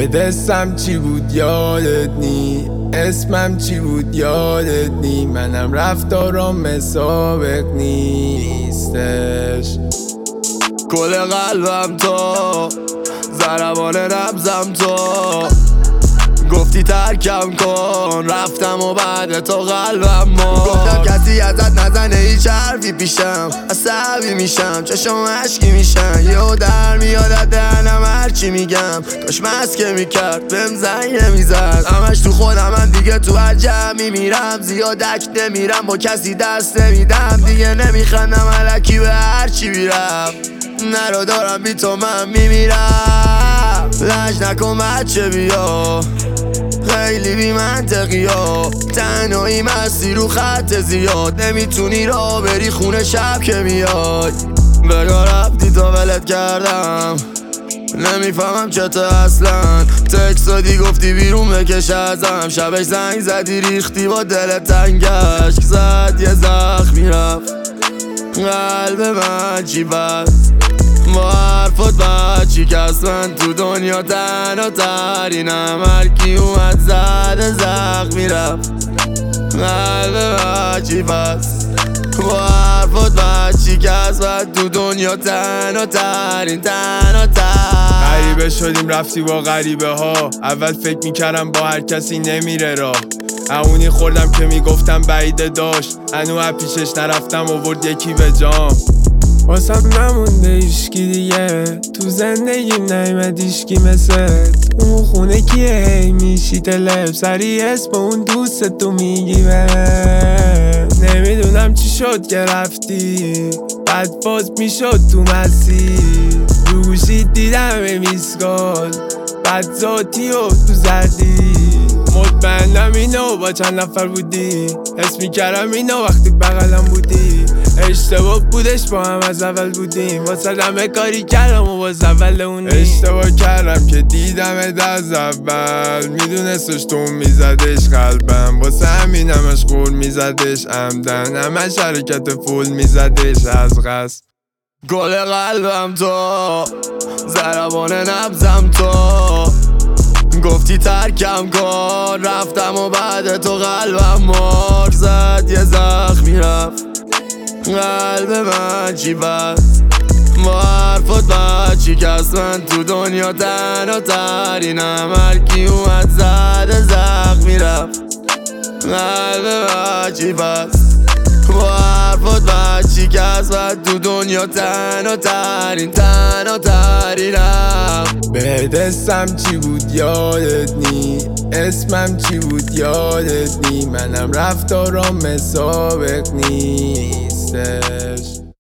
بهت اسم چی بود یادت نی، اسمم چی بود یادت نی، منم رفتارم سابق نیستش. کل قلبم تو، ضربان نبضم تو، گفتی ترکم کن رفتم و بعد تو قلبم گفتم کسی ازت نزنه هیچ حرفی پیشم، عصبی میشم چشم عشقی میشن، یهو در میاد از دهنم هرچی میگم، کاش مسکه میکرد بهم زنگ نمیزد، همش تو خودم من دیگه تو هر جمعی میرم، زیاد اک نمیرم با کسی دست نمیدم، دیگه نمیخندم الکی به هرچی میرم، نرو دارم بی تو من میمیرم، لج نکن بچه بیا خیلی بی منطقی ها، تنهایی مستی رو خط زیاد، نمیتونی را بری خونه شب که میای، بگا رفتی تا ولت کردم نمیفهمم چطور اصلا، تکس دادی گفتی بیرون بکش ازم، شبش زنگ زدی ریختی با دل تنگش زد، یه زخمی رفت قلب من چی بست با حرفات بچی کس من تو دنیا تنها ترینم، هرکی اومد زده زخمی رفت قلب من چی بست با حرفات بچی کس من تو دنیا تنها ترین غریبه شدیم رفتی با غریبه ها، اول فکر میکردم با هر کسی نمیره راه، اونی خوردم که میگفتم بعیده داشت، هنو پیشش نرفتم آورد یکی به جام، واسم نمونده ایشکی دیگه تو زندگیم نیمد ایشکی مثل اون خونه کیه هی میشی تلف سری اسم اون دوست تو میگی به نمیدونم چی شد که رفتی، بعد باز میشد تو مسیر رو گوشید دیدم میسکال بعد ذاتی و تو زدی، مطمئنم اینو با چند نفر بودی، حس میکردم اینو وقتی بغلم بودی، اشتباه بودش با هم از اول بودیم، واسه همه کاری کردم و باز اول اونی، اشتباه کردم که دیدمت از اول، میدونستش تو میزدش قلبم، واسه همین همش قول میزدش عمدن، همش حرکت فول میزدش از قصد. گل قلبم تو، ضربان نبضم تو، گفتی ترکم کن رفتم و بعد تو قلبم مار زد، یه زخمی رفت قلب من چی بست با حرفات بچی کس من تو دنیا تنها ترینم، هرکی اومد زده زخمی رفت قلب من چی بست با حرفات بچی کس من تو دنیا تنها ترینم. بهت اسم چی بود یادت نی، اسمم چی بود یادت نی، منم رفتارم سابق نیستش.